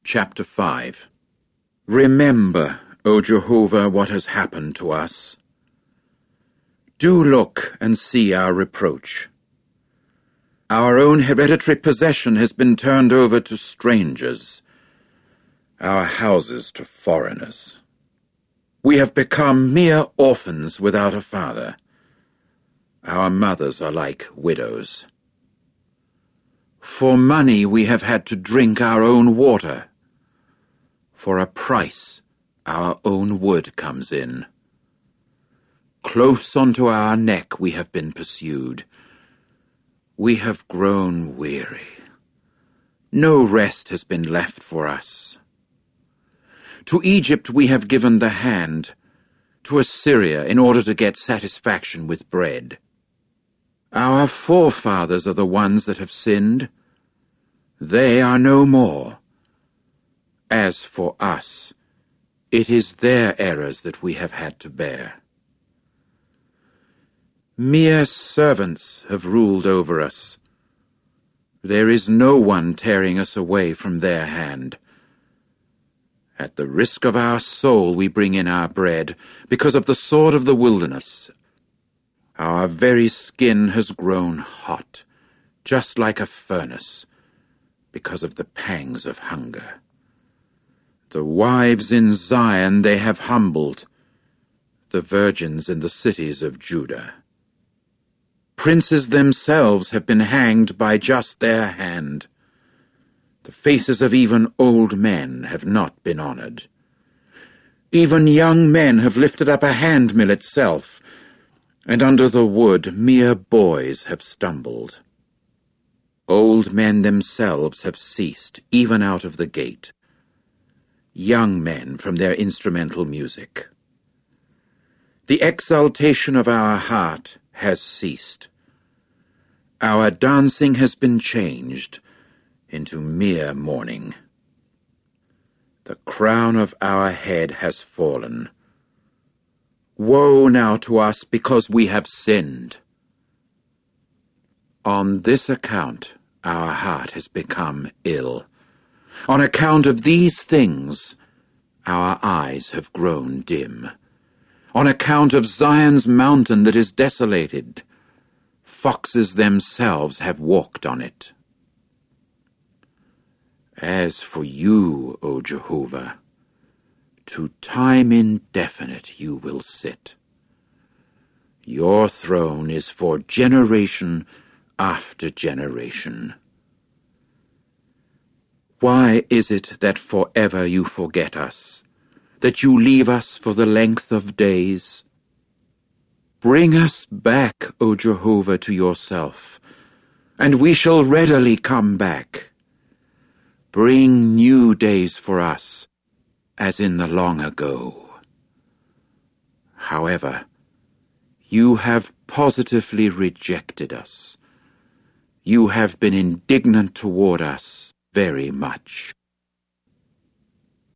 Chapter 5. Remember, O Jehovah, what has happened to us. Do look and see our reproach. Our own hereditary possession has been turned over to strangers, our houses to foreigners. We have become mere orphans without a father. Our mothers are like widows. For money we have had to drink our own water. For a price our own wood comes in. Close unto our neck we have been pursued. We have grown weary. No rest has been left for us. To Egypt we have given the hand, to Assyria in order to get satisfaction with bread. Our forefathers are the ones that have sinned. They are no more. As for us, it is their errors that we have had to bear. Mere servants have ruled over us. There is no one tearing us away from their hand. At the risk of our soul we bring in our bread, because of the sword of the wilderness. Our very skin has grown hot, just like a furnace, because of the pangs of hunger. The wives in Zion they have humbled, the virgins in the cities of Judah. Princes themselves have been hanged by just their hand. The faces of even old men have not been honored. Even young men have lifted up a handmill itself, and under the wood mere boys have stumbled. Old men themselves have ceased, even out of the gate. Young men from their instrumental music. The exaltation of our heart has ceased. Our dancing has been changed into mere mourning. The crown of our head has fallen. Woe now to us because we have sinned. On this account our heart has become ill. On account of these things, our eyes have grown dim. On account of Zion's mountain that is desolated, foxes themselves have walked on it. As for you, O Jehovah, to time indefinite you will sit. Your throne is for generation after generation. Why is it that forever you forget us, that you leave us for the length of days? Bring us back, O Jehovah, to yourself, and we shall readily come back. Bring new days for us, as in the long ago. However, you have positively rejected us. You have been indignant toward us very much.